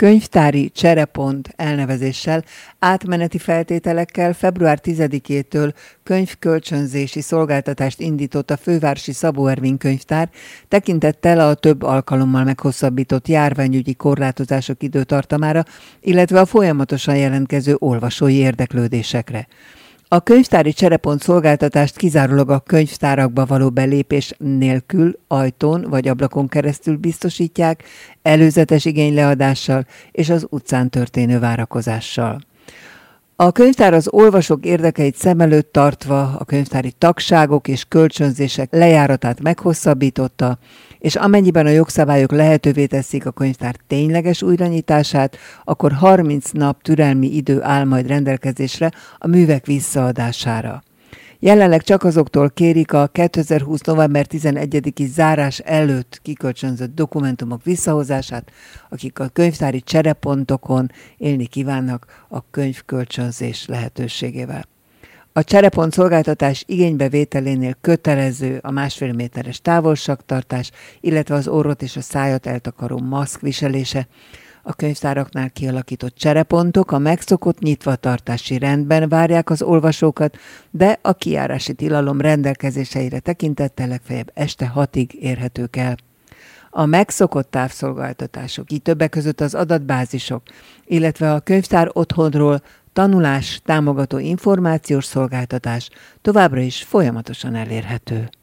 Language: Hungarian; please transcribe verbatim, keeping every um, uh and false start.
Könyvtári cserepont elnevezéssel átmeneti feltételekkel február tizedikétől könyvkölcsönzési szolgáltatást indított a Fővárosi Szabó Ervin Könyvtár, tekintettel a több alkalommal meghosszabbított járványügyi korlátozások időtartamára, illetve a folyamatosan jelentkező olvasói érdeklődésekre. A könyvtári cserepont szolgáltatást kizárólag a könyvtárakba való belépés nélkül, ajtón vagy ablakon keresztül biztosítják, előzetes igényleadással és az utcán történő várakozással. A könyvtár az olvasók érdekeit szem előtt tartva a könyvtári tagságok és kölcsönzések lejáratát meghosszabbította, és amennyiben a jogszabályok lehetővé teszik a könyvtár tényleges újranyitását, akkor harminc nap türelmi idő áll majd rendelkezésre a művek visszaadására. Jelenleg csak azoktól kérik a kétezer-húsz. november tizenegyediki zárás előtt kikölcsönzött dokumentumok visszahozását, akik a könyvtári cserepontokon élni kívánnak a könyvkölcsönzés lehetőségével. A cserepont szolgáltatás igénybevételénél kötelező a másfél méteres távolságtartás, illetve az orrot és a szájat eltakaró maszk viselése. A könyvtáraknál kialakított cserepontok a megszokott nyitvatartási rendben várják az olvasókat, de a kijárási tilalom rendelkezéseire tekintettel legfeljebb este hatig érhetők el. A megszokott távszolgáltatások, így többek között az adatbázisok, illetve a könyvtár otthonról tanulás támogató információs szolgáltatás továbbra is folyamatosan elérhető.